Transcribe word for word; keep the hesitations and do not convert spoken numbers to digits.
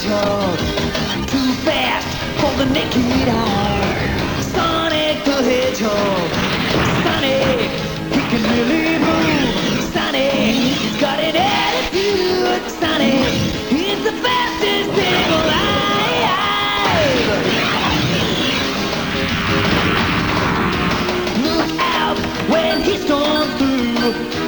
Hedgehog, too fast for the naked eye. Sonic the Hedgehog, Sonic, he can really move. Sonic, he's got an attitude. Sonic, he's the fastest thing alive. Look out when he storms through.